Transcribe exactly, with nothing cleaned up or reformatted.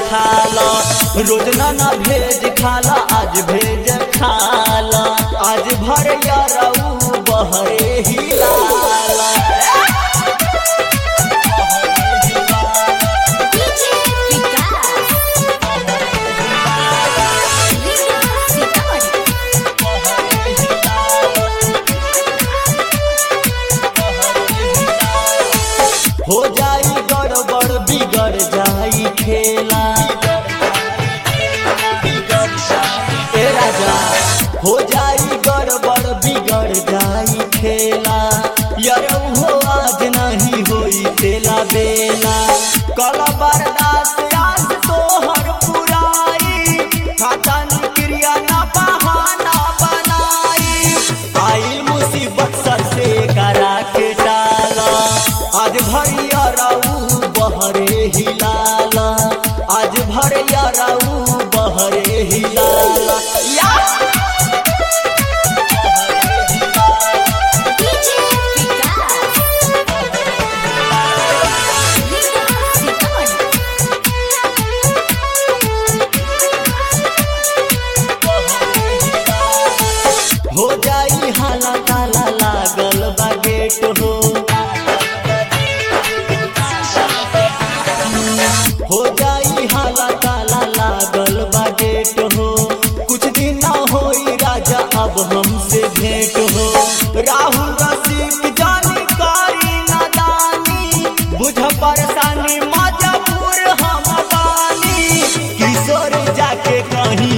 खाला रोज ना भेज खाला आज भेज खाला आज भर यारऊ बहरे हिलाला हो जाई गड़बड़ बिगड़ जाई खेला ए राजा हो जाई गड़बड़ बिगड़ जाई खेला यार हो आज नहीं होई तेला बेला कल बर्दाश्त आज तोहर पुराई खाता क्रिया ना बहाना बनाई आई मुसीबत सर से करा के टाला आज भरिया राऊ बहरे हिलाला आज भरिया राऊ बहरे हिलाला या हो जाई हाला ताला लागल बा गेट हो हो जाई हाला ताला लागल बा गेट हो कुछ दिन ना होई राजा अब हमसे भेंट हो राहुल रसिक जानकारी नादानी बुझ परेशानी मजबूर हम बानी किशोर जाके कहीं